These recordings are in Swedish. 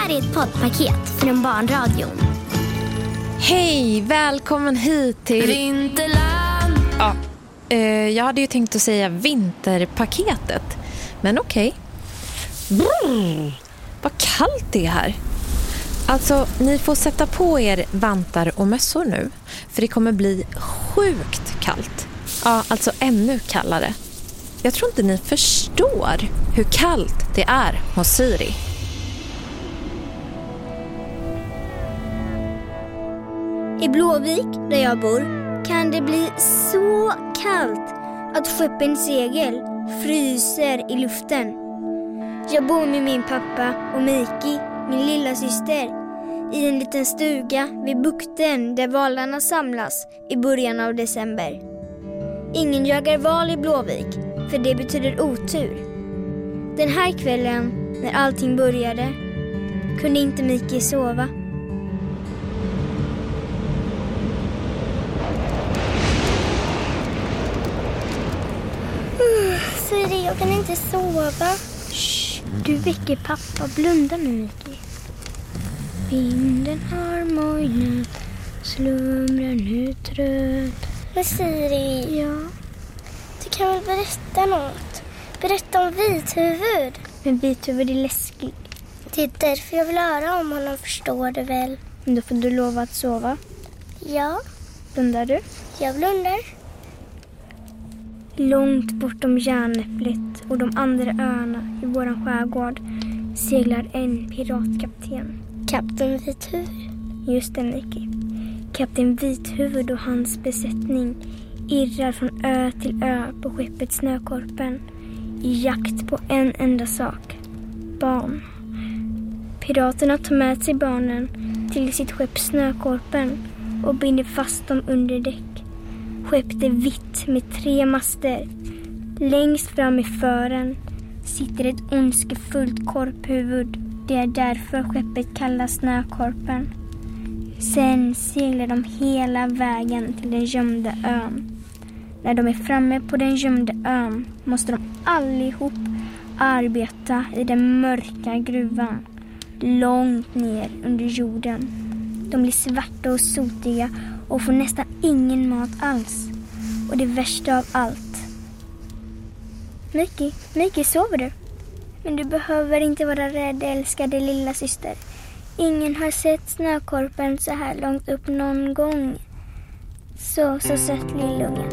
här är ett poddpaket från Barnradion. Hej, välkommen hit till Vinterland. Ja, jag hade ju tänkt att säga vinterpaketet. Men okej. Vad kallt det är här. Alltså, ni får sätta på er vantar och mössor nu. För det kommer bli sjukt kallt. Ja, alltså ännu kallare. Jag tror inte ni förstår hur kallt det är hos Siri. I Blåvik, där jag bor, kan det bli så kallt att skeppens segel fryser i luften. Jag bor med min pappa och Miki, min lilla syster, i en liten stuga vid bukten där valarna samlas i början av december. Ingen jagar val i Blåvik, för det betyder otur. Den här kvällen, när allting började, kunde inte Miki sova. Siri, jag kan inte sova. Shh, du väcker pappa. Blunda nu, Miki. Vinden har mojnat, slumrar nu trött. Men Siri, Ja, du kan väl berätta något? Berätta om Vithuvud. men Vithuvud är läskig. Det är därför jag vill höra om honom, förstår du väl? Men då får du lova att sova. Ja, Blundar du? jag blundar. Långt bortom Järnäpplet och de andra öarna i våran skärgård seglar en piratkapten. Kapten Vithuvud. Just det, Miki. Kapten Vithuvud och hans besättning irrar från ö till ö på skeppet Snökorpen i jakt på en enda sak: barn. Piraterna tar med sig barnen till sitt skepp Snökorpen och binder fast dem under däck. Skeppet är vitt med 3 master. Längst fram i fören sitter ett ondskefullt korphuvud. Det är därför skeppet kallas Snökorpen. Sen seglar de hela vägen till den gömda ön. När de är framme på den gömda ön måste de allihop arbeta i den mörka gruvan långt ner under jorden. De blir svarta och sotiga och får nästan ingen mat alls. Och det värsta av allt: Miki, sover du? Men du behöver inte vara rädd, älskade lilla syster. Ingen har sett Snökorpen så här långt upp någon gång. Så sött lillungen.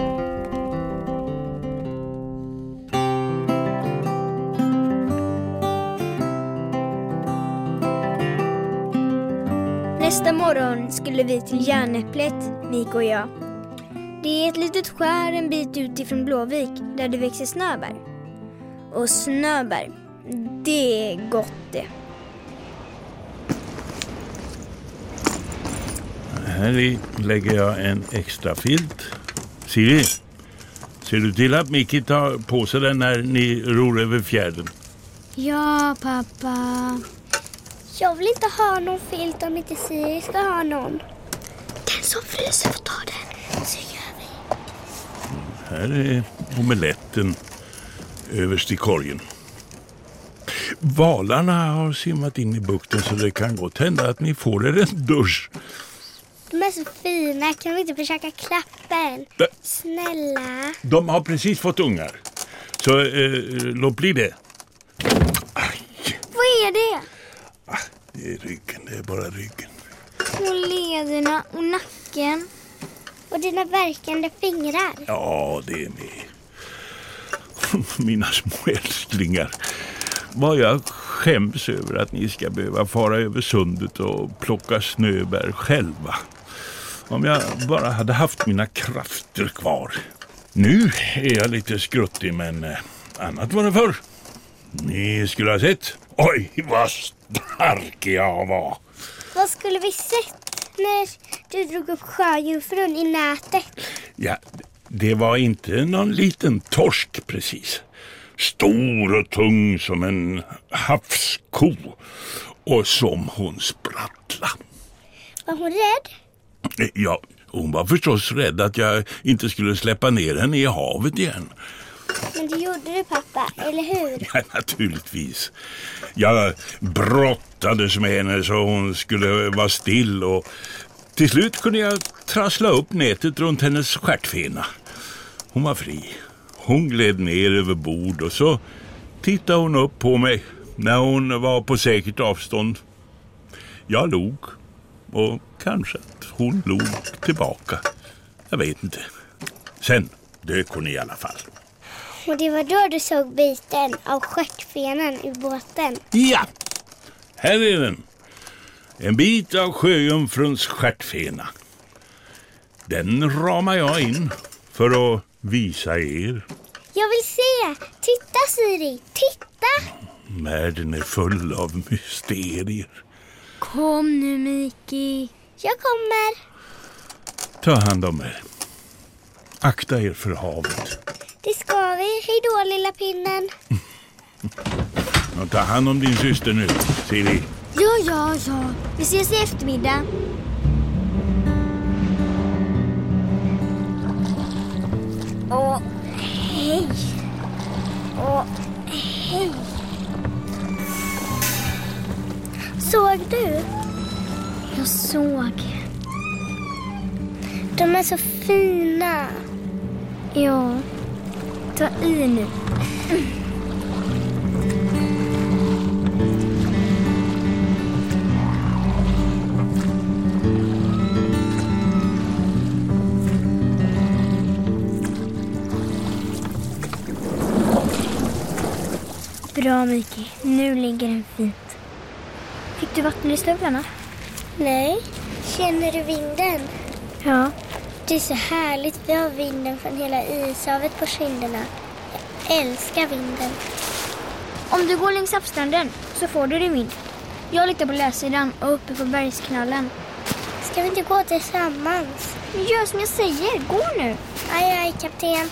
Nästa morgon skulle vi till Järnäpplet, Mik och jag. Det är ett litet skär en bit ut ifrån Blåvik där det växer snöbär. Och snöbär, det är gott det. Här i lägger jag en extra filt. Siri, ser du till att Miki tar på sig den när ni ror över fjärden? Ja, pappa. Jag vill inte ha någon filt om inte Siri ska ha någon. Den som fryser får ta den. Så gör vi. Här är omeletten överst i korgen. Valarna har simmat in i bukten så det kan gå hända att ni får er en dusch. De är så fina, kan vi inte försöka klappa en? Snälla. De har precis fått ungar. Så låt bli det. Aj. Vad är det? Det är ryggen, det är bara ryggen. Och lederna och nacken. Och dina värkande fingrar. Ja, det är med. Mina små älsklingar. Vad jag skäms över att ni ska behöva fara över sundet och plocka snöbär själva. Om jag bara hade haft mina krafter kvar. Nu är jag lite skruttig, men annat var det förr. Ni skulle ha sett. Oj, vad stark jag var. Vad skulle vi sett när du drog upp sjöjungfrun i nätet? Ja, det var inte någon liten torsk precis. Stor och tung som en havsko. Och som hon sprattla. Var hon rädd? Ja, hon var förstås rädd att jag inte skulle släppa ner henne i havet igen. Men Men det gjorde du, pappa, eller hur? Ja, naturligtvis. Jag brottades med henne så hon skulle vara still och till slut kunde jag trassla upp nätet runt hennes stjärtfena. Hon var fri. Hon gled ner över bord och så tittade hon upp på mig när hon var på säkert avstånd. Jag log och kanske att hon log tillbaka. Jag vet inte. Sen dök hon i alla fall. Och det var då du såg biten av stjärtfenan ur båten? Ja, här är den. En bit av sjöjungfruns stjärtfena. Den ramar jag in för att visa er. Jag vill se! Titta, Siri! Titta! Världen är full av mysterier. Kom nu, Miki. Jag kommer. Ta hand om er. Akta er för havet. Det ska vi. Hej då, lilla pinnen. Ta hand om din syster nu, Siri. Ja. Vi ses i eftermiddag. Åh, hej. Såg du? Jag såg. De är så fina. Ja, ta i nu. Bra, Miki. Nu ligger den fint. Fick du vatten i stövlarna? Nej. Känner du vinden? Ja. Det är så härligt. Vi har vinden från hela ishavet på kinderna. Jag älskar vinden. Om du går längs havsstranden så får du din vind. Jag litar på läsidan och uppe på bergsknallen. Ska vi inte gå tillsammans? Gör som jag säger. Gå nu. Aj, kapten.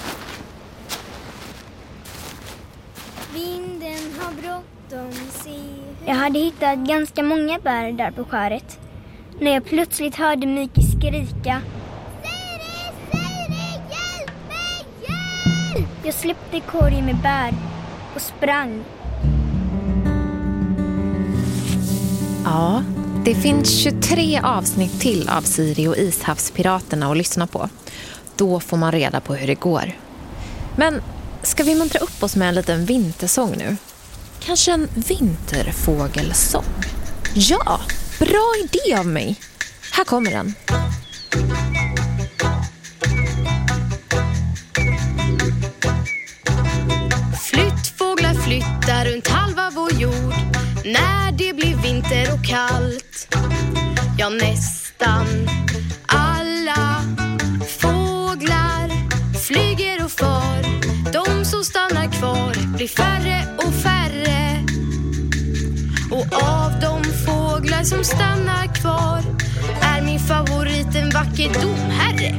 Vinden har bråttom, se. Jag hade hittat ganska många bär där på skäret. När jag plötsligt hörde Miki skrika. Siri, hjälp mig, hjälp! Jag släppte korgen med bär och sprang. Ja, det finns 23 avsnitt till av Siri och Ishavspiraterna att lyssna på. Då får man reda på hur det går. Men ska vi muntra upp oss med en liten vintersång nu? Kanske en vinterfågelsång? Ja, bra idé av mig. Här kommer den. Flyttfåglar flyttar runt halva vår jord när det blir vinter och kallt. Ja, nästan alla fåglar flyger och far. De som stannar kvar blir färre och färre. Och av de fåglar som stannar kvar är min favorit en vacker domherre.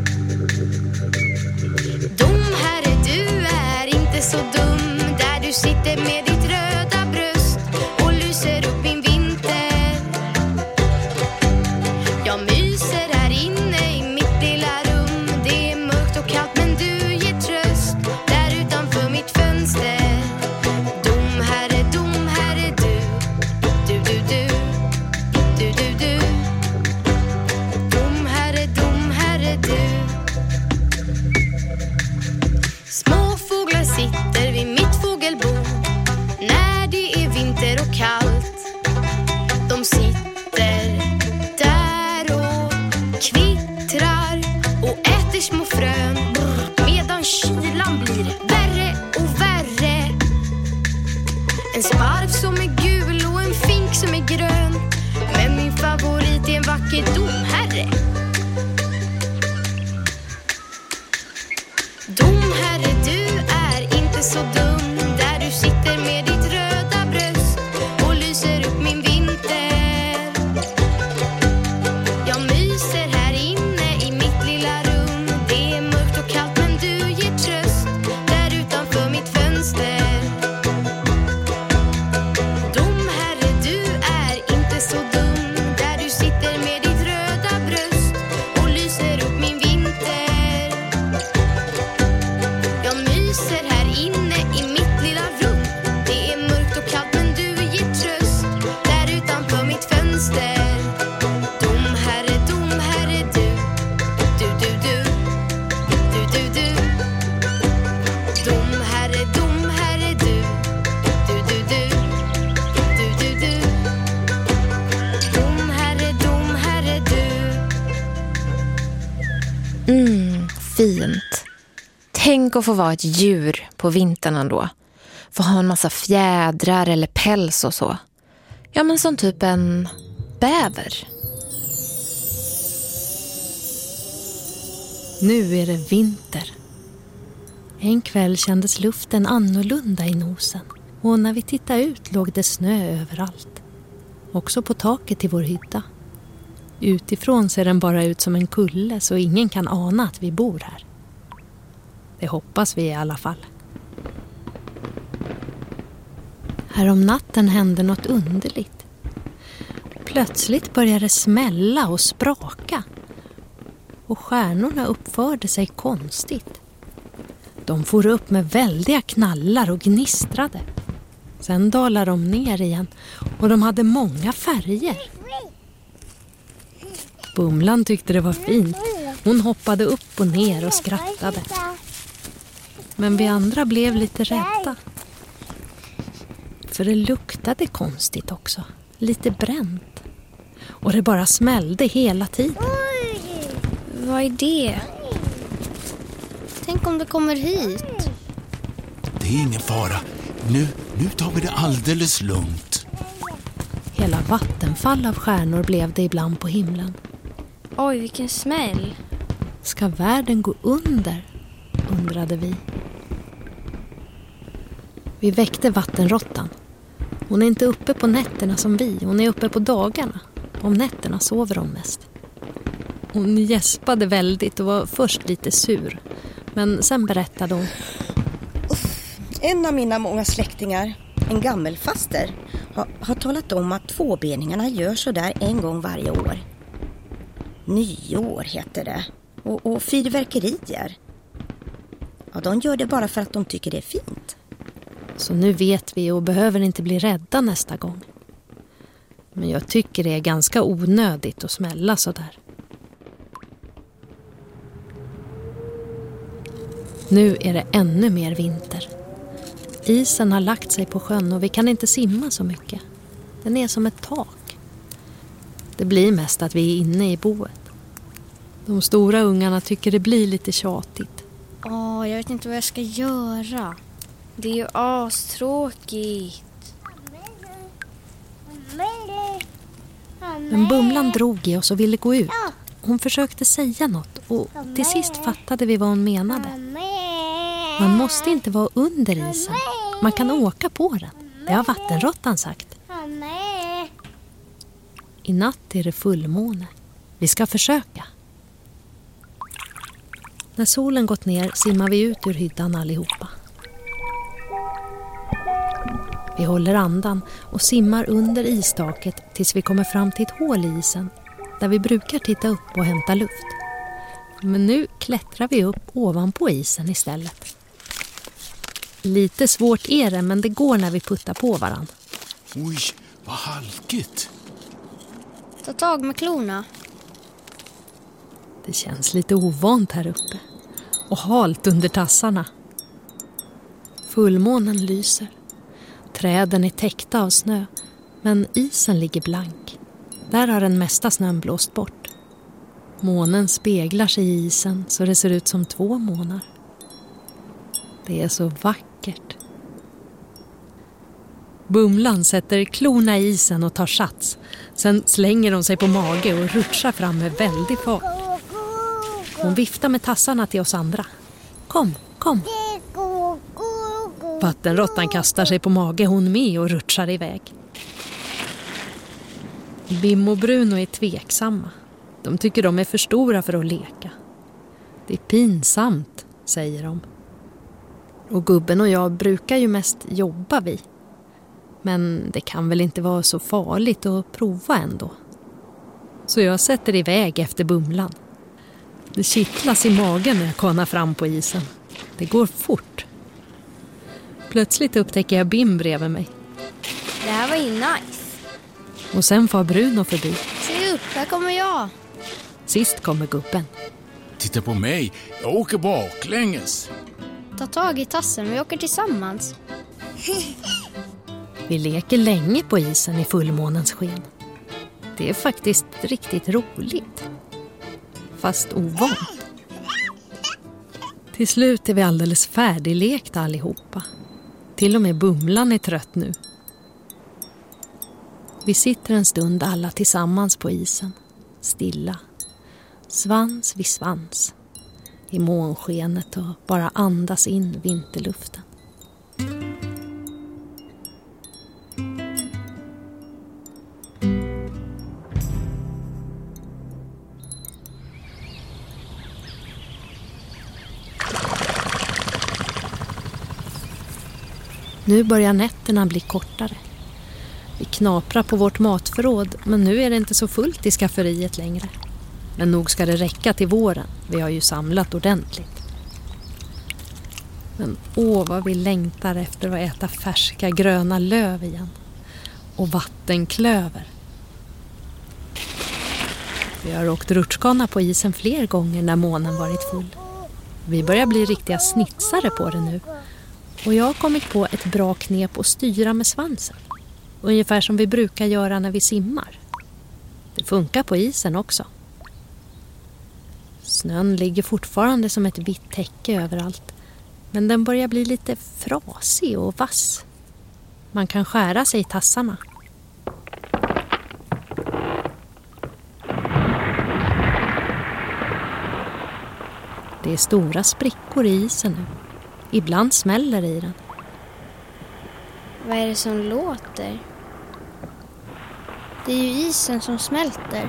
Domherre, du är inte så dum där du sitter med ditt röda bröst och lyser upp min vinter. Jag myser här inne i mitt lilla rum. Det är mörkt och kallt men du ger tröst där utanför mitt fönster. Domherre, domherre, du. Domherre, domherre, du. Små fåglar sitter vid mitt fågelbo när det är vinter och kallt. De sitter där och kvittrar och äter små frön medan kylan blir värre och värre. En sparv som är gul och en fink som är grön, men min favorit är en vacker domherre. Domherre, du är inte så dum där du sitter med ditt röda bröst och lyser upp min vinter. Jag myser här inne i mitt lilla rum. Det är mörkt och kallt men du ger tröst där utanför mitt fönster. Domherre, du är inte så dum där du sitter med ditt röda bröst och lyser upp min vinter. Jag myser här inne Fint. Tänk att få vara ett djur på vintern ändå. Få ha en massa fjädrar eller päls och så. Ja, men som typ en bäver. Nu är det vinter. En kväll kändes luften annorlunda i nosen. Och när vi tittade ut låg det snö överallt. Också på taket i vår hydda. Utifrån ser den bara ut som en kulle så ingen kan ana att vi bor här. Det hoppas vi i alla fall. Här om natten hände något underligt. Plötsligt började det smälla och spraka. Och stjärnorna uppförde sig konstigt. De for upp med väldiga knallar och gnistrade. Sen dalade de ner igen och de hade många färger. Bumlan tyckte det var fint. Hon hoppade upp och ner och skrattade. Men vi andra blev lite rädda. För det luktade konstigt också. Lite bränt. Och det bara smällde hela tiden. Vad är det? Tänk om det kommer hit. Det är ingen fara. Nu tar vi det alldeles lugnt. Hela vattenfall av stjärnor blev det ibland på himlen. Oj, vilken smäll. Ska världen gå under? Undrade vi. Vi väckte vattenråttan. Hon är inte uppe på nätterna som vi. Hon är uppe på dagarna. Om nätterna sover hon mest. Hon gäspade väldigt och var först lite sur. Men sen berättade hon. En av mina många släktingar, en gammelfaster, har talat om att tvåbeningarna gör så där en gång varje år. Nyår heter det. Och fyrverkerier. Ja, de gör det bara för att de tycker det är fint. Så nu vet vi och behöver inte bli rädda nästa gång. Men jag tycker det är ganska onödigt att smälla så där. Nu är det ännu mer vinter. Isen har lagt sig på sjön och vi kan inte simma så mycket. Den är som ett tak. Det blir mest att vi är inne i boet. De stora ungarna tycker det blir lite tjatigt. Jag vet inte vad jag ska göra. Det är ju astråkigt. Men Bumlan drog i oss och ville gå ut. Hon försökte säga något och till sist fattade vi vad hon menade. Man måste inte vara under isen. Man kan åka på den. Det har vattenråttan sagt. I natt är det fullmåne. Vi ska försöka. När solen gått ner simmar vi ut ur hyddan allihopa. Vi håller andan och simmar under istaket tills vi kommer fram till ett hål i isen där vi brukar titta upp och hämta luft. Men nu klättrar vi upp ovanpå isen istället. Lite svårt är det, men det går när vi puttar på varann. Oj, vad halkigt. Ta tag med klorna. Det känns lite ovant här uppe. Och halt under tassarna. Fullmånen lyser. Träden är täckta av snö. Men isen ligger blank. Där har den mesta snön blåst bort. Månen speglar sig i isen så det ser ut som 2 månar. Det är så vackert. Bumlan sätter klorna i isen och tar sats. Sen slänger hon sig på mage och rutschar fram med väldig fart. Hon viftar med tassarna till oss andra. Kom, kom. Vattenråttan kastar sig på mage hon med och rutschar iväg. Bim och Bruno är tveksamma. De tycker de är för stora för att leka. Det är pinsamt, säger de. Och gubben och jag brukar ju mest jobba vi. Men det kan väl inte vara så farligt att prova ändå. Så jag sätter iväg efter Bumlan. Det kittlas i magen när jag kanar fram på isen. Det går fort. Plötsligt upptäcker jag Bim bredvid mig. Det här var ju nice. Och sen far Bruno förbi. Se upp, här kommer jag. Sist kommer gubben. Titta på mig, jag åker baklänges. Ta tag i tassen, vi åker tillsammans. Vi leker länge på isen i fullmånens sken. Det är faktiskt riktigt roligt. Fast ovant. Till slut är vi alldeles färdiglekta allihopa. Till och med Bumlan är trött nu. Vi sitter en stund alla tillsammans på isen. Stilla. Svans vid svans. I månskenet och bara andas in vinterluften. Nu börjar nätterna bli kortare. Vi knaprar på vårt matförråd, men nu är det inte så fullt i skafferiet längre. Men nog ska det räcka till våren. Vi har ju samlat ordentligt. Men vad vi längtar efter att äta färska gröna löv igen. Och vattenklöver. Vi har åkt rutschkana på isen fler gånger när månen varit full. Vi börjar bli riktiga snitsare på det nu. Och jag har kommit på ett bra knep att styra med svansen. Ungefär som vi brukar göra när vi simmar. Det funkar på isen också. Snön ligger fortfarande som ett vitt täcke överallt. Men den börjar bli lite frasig och vass. Man kan skära sig i tassarna. Det är stora sprickor i isen nu. Ibland smäller det i den. Vad är det som låter? Det är ju isen som smälter.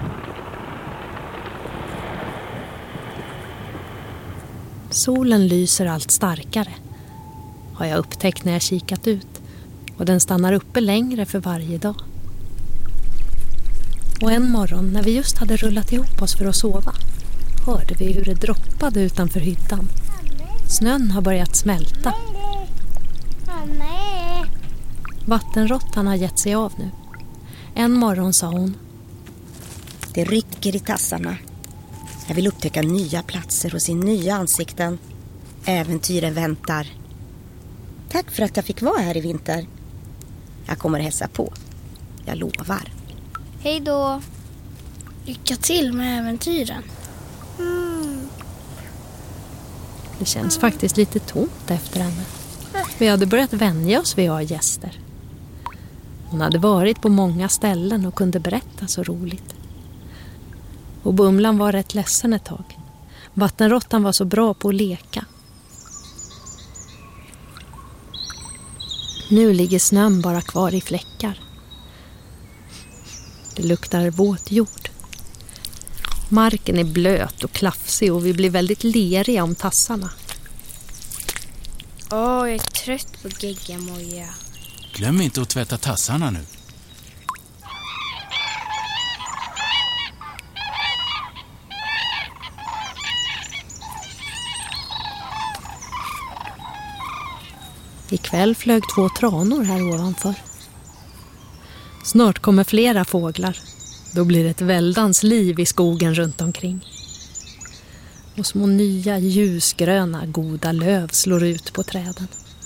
Solen lyser allt starkare. Har jag upptäckt när jag kikat ut. Och den stannar uppe längre för varje dag. Och en morgon när vi just hade rullat ihop oss för att sova hörde vi hur det droppade utanför hyttan. Snön har börjat smälta. Vattenråttan har gett sig av nu. En morgon sa hon: Det rycker i tassarna. Jag vill upptäcka nya platser och se nya ansikten. Äventyren väntar. Tack för att jag fick vara här i vinter. Jag kommer att hälsa på. Jag lovar. Hej då. Lycka till med äventyren. Det känns faktiskt lite tomt efter henne. Vi hade börjat vänja oss vid att ha gäster. Hon hade varit på många ställen och kunde berätta så roligt. Och Bumlan var rätt ledsen ett tag. Vattenråttan var så bra på att leka. Nu ligger snön bara kvar i fläckar. Det luktar våt jord. Marken är blöt och klafsig och vi blir väldigt leriga om tassarna. Jag är trött på geggamoja. Glöm inte att tvätta tassarna nu. Ikväll flög 2 tranor här ovanför. Snart kommer flera fåglar. Då blir det ett väldans liv i skogen runt omkring. Och små nya ljusgröna goda löv slår ut på träden.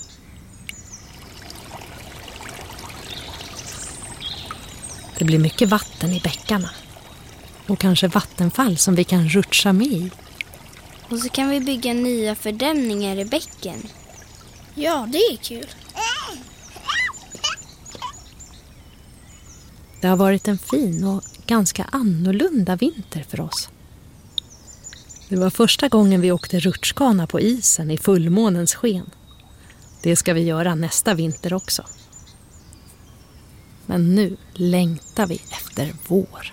Det blir mycket vatten i bäckarna. Och kanske vattenfall som vi kan rutscha med i. Och så kan vi bygga nya fördämningar i bäcken. Ja, det är kul. Det har varit en fin och ganska annorlunda vinter för oss. Det var första gången vi åkte rutschkana på isen i fullmånens sken. Det ska vi göra nästa vinter också. Men nu längtar vi efter vår.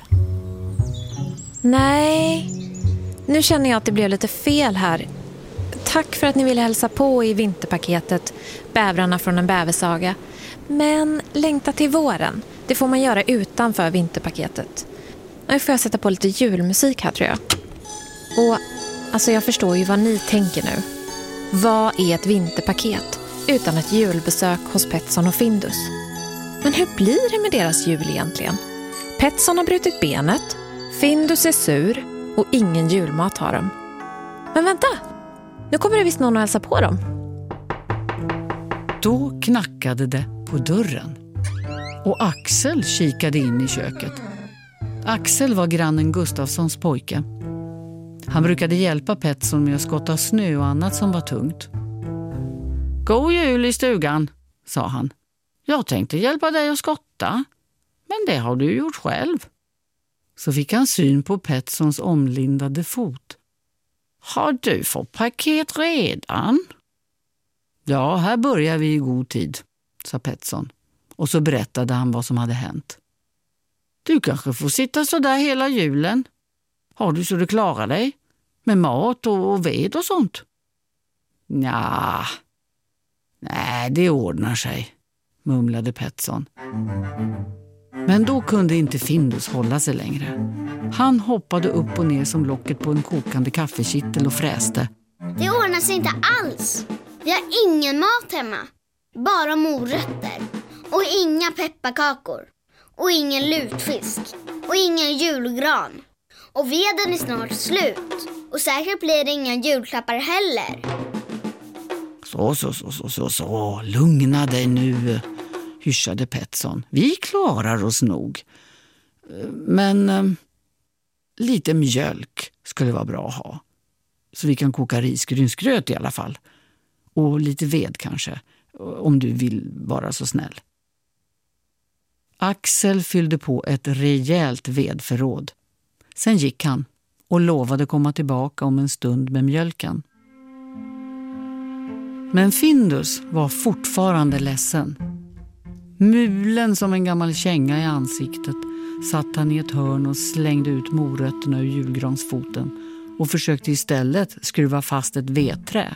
Nej, nu känner jag att det blev lite fel här. Tack för att ni ville hälsa på i vinterpaketet Bävrarna från en bäversaga. Men längta till våren, det får man göra utanför vinterpaketet. Nu får jag sätta på lite julmusik här, tror jag. Och alltså jag förstår ju vad ni tänker nu. Vad är ett vinterpaket utan ett julbesök hos Petson och Findus? Men hur blir det med deras jul egentligen? Petson har brutit benet, Findus är sur och ingen julmat har de. Men vänta, nu kommer det visst någon att hälsa på dem. Då knackade det på dörren och Axel kikade in i köket. Axel var grannen Gustafssons pojke. Han brukade hjälpa Petson med att skotta snö och annat som var tungt. God jul i stugan, sa han. Jag tänkte hjälpa dig att skotta, men det har du gjort själv. Så fick han syn på Petsons omlindade fot. Har du fått paket redan? Ja, här börjar vi i god tid, sa Petson. Och så berättade han vad som hade hänt. Du kanske får sitta så där hela julen. Har du så du klarar dig? Med mat och ved och sånt? Nej, det ordnar sig, mumlade Petson. Men då kunde inte Findus hålla sig längre. Han hoppade upp och ner som locket på en kokande kaffekittel och fräste. Det ordnar sig inte alls. Vi har ingen mat hemma. Bara morötter. Och inga pepparkakor. Och ingen lutfisk. Och ingen julgran. Och veden är snart slut. Och säkert blir det inga julklappar heller. Så, lugna dig nu, hyschade Petson. Vi klarar oss nog. Men lite mjölk skulle vara bra att ha. Så vi kan koka risgrynsgröt i alla fall. Och lite ved kanske, om du vill vara så snäll. Axel fyllde på ett rejält vedförråd. Sen gick han och lovade komma tillbaka om en stund med mjölken. Men Findus var fortfarande ledsen. Mulen som en gammal känga i ansiktet satt han i ett hörn och slängde ut morötterna ur julgransfoten och försökte istället skruva fast ett vedträ.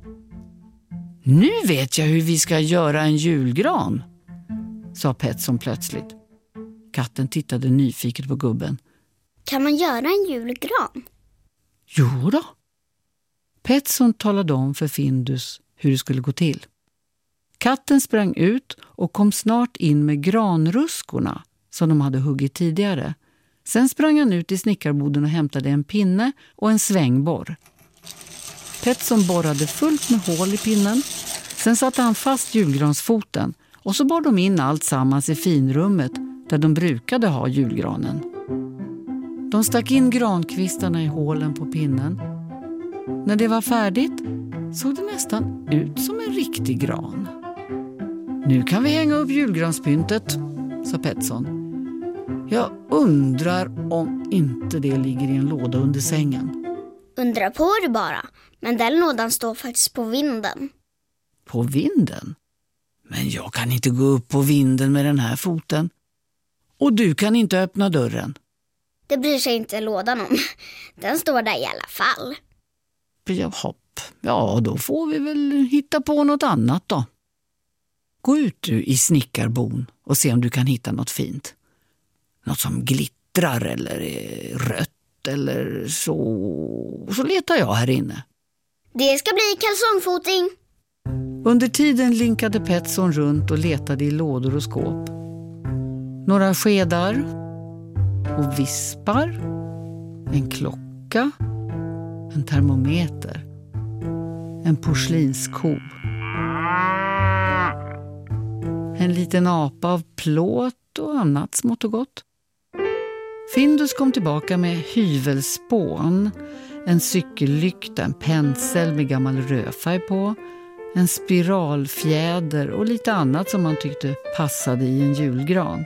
Nu vet jag hur vi ska göra en julgran, sa Petson plötsligt. Katten tittade nyfiket på gubben. Kan man göra en julgran? Jo då. Petson talade om för Findus hur det skulle gå till. Katten sprang ut och kom snart in med granruskorna som de hade huggit tidigare. Sen sprang han ut i snickarboden och hämtade en pinne och en svängborr. Petson borrade fullt med hål i pinnen. Sen satte han fast julgransfoten och så bar de in allt sammans i finrummet där de brukade ha julgranen. De stack in grankvistarna i hålen på pinnen. När det var färdigt såg det nästan ut som en riktig gran. Nu kan vi hänga upp julgranspyntet, sa Petson. Jag undrar om inte det ligger i en låda under sängen. Undra på det bara, men den lådan står faktiskt på vinden. På vinden? Men jag kan inte gå upp på vinden med den här foten. Och du kan inte öppna dörren. Det bryr sig inte lådan om. Den står där i alla fall. Hopp. Ja, då får vi väl hitta på något annat då. Gå ut du i snickarbon och se om du kan hitta något fint. Något som glittrar eller är rött eller så. Och så letar jag här inne. Det ska bli kalsongfoting. Under tiden linkade Petson runt och letade i lådor och skåp. Några skedar och vispar, en klocka, en termometer, en porslinsko, en liten apa av plåt och annat smått och gott. Findus kom tillbaka med hyvelspån, en cykellykta, en pensel med gammal rödfärg på, en spiralfjäder och lite annat som man tyckte passade i en julgran.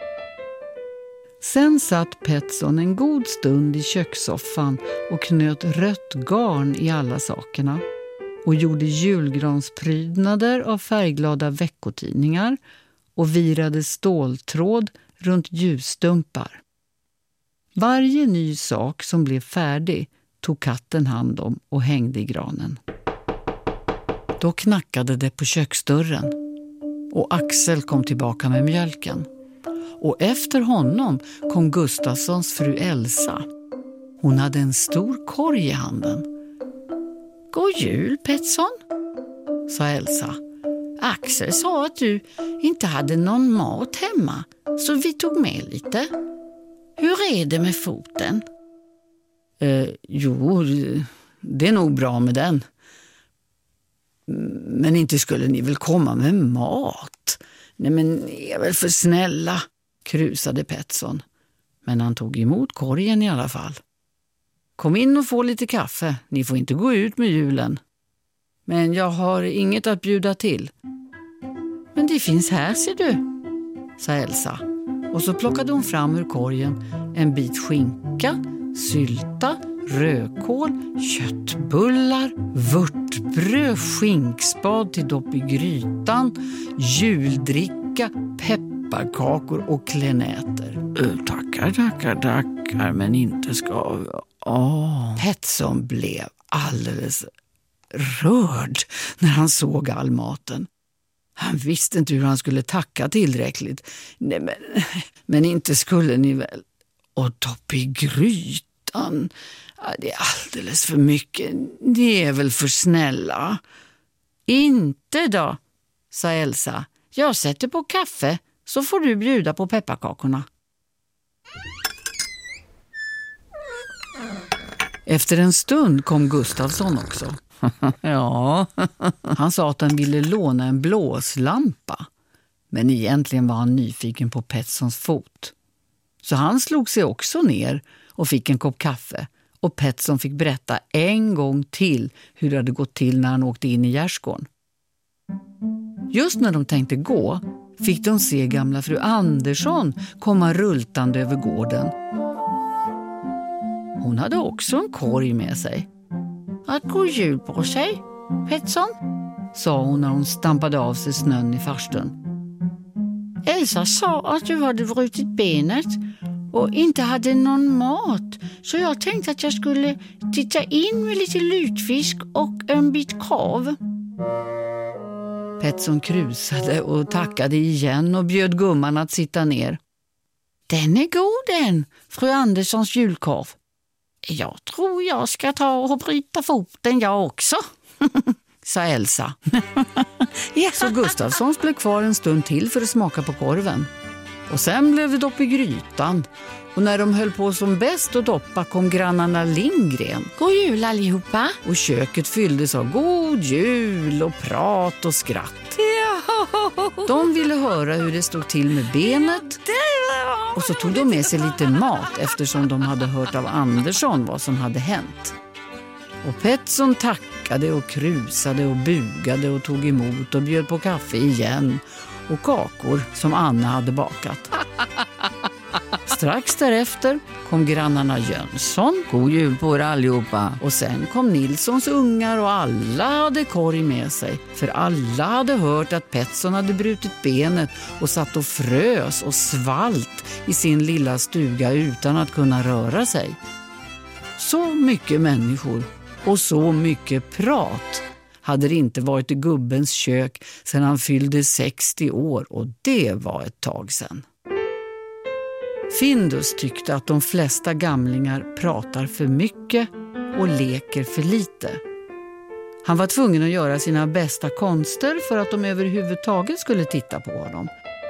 Sen satt Petson en god stund i kökssoffan och knöt rött garn i alla sakerna och gjorde julgransprydnader av färgglada veckotidningar och virade ståltråd runt ljusstumpar. Varje ny sak som blev färdig tog katten hand om och hängde i granen. Då knackade det på köksdörren och Axel kom tillbaka med mjölken. Och efter honom kom Gustafssons fru Elsa. Hon hade en stor korg i handen. God jul, Petson, sa Elsa. Axel sa att du inte hade någon mat hemma, så vi tog med lite. Hur är det med foten? Jo, det är nog bra med den. Men inte skulle ni väl komma med mat? Nej, men ni är väl för snälla, krusade Petson. Men han tog emot korgen i alla fall. Kom in och få lite kaffe. Ni får inte gå ut med julen. Men jag har inget att bjuda till. Men det finns här, ser du, sa Elsa. Och så plockade hon fram ur korgen en bit skinka, sylta, rödkål, köttbullar, vörtbröd, skinkspad till dopp i grytan, juldricka, pepparkakor och klenäter. Tackar, men inte ska... Petson blev alldeles rörd när han såg all maten. Han visste inte hur han skulle tacka tillräckligt. Nej, men inte skulle ni väl... Och dopp i grytan... Ja, det är alldeles för mycket. Ni är väl för snälla? Inte då, sa Elsa. Jag sätter på kaffe så får du bjuda på pepparkakorna. Efter en stund kom Gustavsson också. Ja, han sa att han ville låna en blåslampa. Men egentligen var han nyfiken på Petsons fot. Så han slog sig också ner och fick en kopp kaffe. Och Petson fick berätta en gång till hur det hade gått till när han åkte in i gärdsgården. Just när de tänkte gå fick de se gamla fru Andersson komma rultande över gården. Hon hade också en korg med sig. Att gå jul på sig, Petson, sa hon när hon stampade av sig snön i farstun. Elsa sa att du hade brutit benet och inte hade någon mat. Så jag tänkte att jag skulle titta in med lite lutfisk och en bit krav. Petson krusade och tackade igen och bjöd gumman att sitta ner. Den är god den, fru Anderssons julkorv. Jag tror jag ska ta och bryta foten jag också, sa Elsa. Så Gustavssons blev kvar en stund till för att smaka på korven. Och sen blev det dopp i grytan. Och när de höll på som bäst att doppa kom grannarna Lindgren. God jul allihopa! Och köket fylldes av god jul och prat och skratt. De ville höra hur det stod till med benet. Och så tog de med sig lite mat eftersom de hade hört av Andersson vad som hade hänt. Och Petson tackade och krusade och bugade och tog emot och bjöd på kaffe igen. Och kakor som Anna hade bakat. Strax därefter kom grannarna Jönsson. God jul på er allihopa. Och sen kom Nilssons ungar och alla hade korg med sig. För alla hade hört att Petson hade brutit benet och satt och frös och svalt i sin lilla stuga utan att kunna röra sig. Så mycket människor och så mycket prat hade det inte varit i gubbens kök sedan han fyllde 60 år och det var ett tag sedan. Findus tyckte att de flesta gamlingar pratar för mycket och leker för lite. Han var tvungen att göra sina bästa konster för att de överhuvudtaget skulle titta på honom.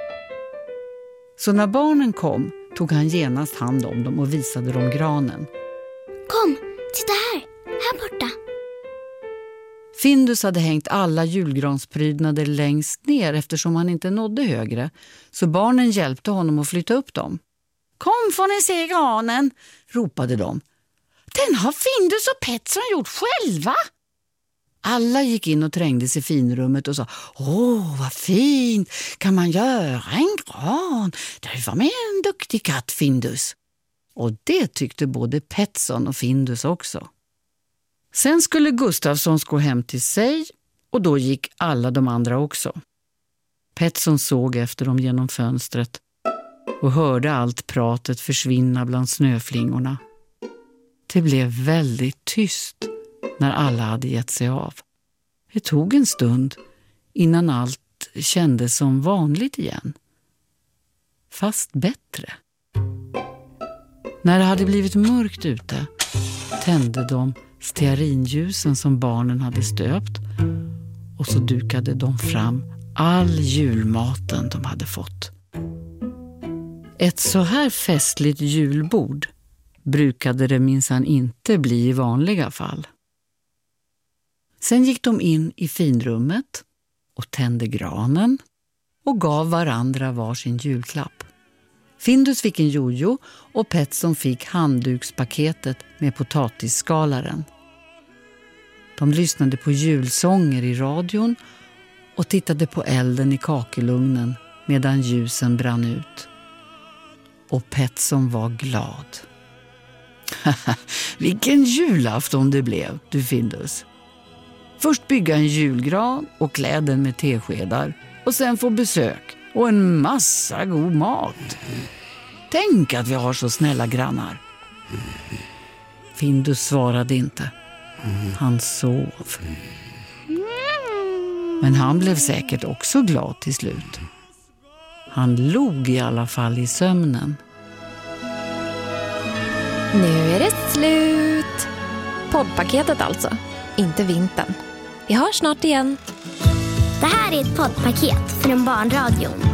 Så när barnen kom tog han genast hand om dem och visade dem granen. Kom, titta här borta. Findus hade hängt alla julgransprydnader längst ner eftersom han inte nådde högre, så barnen hjälpte honom att flytta upp dem. Kom får ni se granen, ropade de. Den har Findus och Petson gjort själva. Alla gick in och trängdes i finrummet och sa, vad fint, kan man göra en gran? Det var med en duktig katt, Findus. Och det tyckte både Petson och Findus också. Sen skulle Gustavssons gå hem till sig och då gick alla de andra också. Petson såg efter dem genom fönstret och hörde allt pratet försvinna bland snöflingorna. Det blev väldigt tyst när alla hade gett sig av. Det tog en stund innan allt kändes som vanligt igen. Fast bättre. När det hade blivit mörkt ute tände de stearinljusen som barnen hade stöpt och så dukade de fram all julmaten de hade fått. Ett så här festligt julbord brukade det minsann inte bli i vanliga fall. Sen gick de in i finrummet och tände granen och gav varandra varsin julklapp. Findus fick en jojo och Petson fick handdukspaketet med potatisskalaren. De lyssnade på julsånger i radion och tittade på elden i kakelugnen medan ljusen brann ut. Och Petson var glad. Vilken julafton det blev, du Findus. Först bygga en julgran och klä den med teskedar och sen få besök och en massa god mat. Tänk att vi har så snälla grannar. Findus svarade inte. Han sov. Men han blev säkert också glad till slut. Han log i alla fall i sömnen. Nu är det slut. Poddpaketet alltså, inte vintern. Vi hörs snart igen. Det här är ett poddpaket från Barnradion.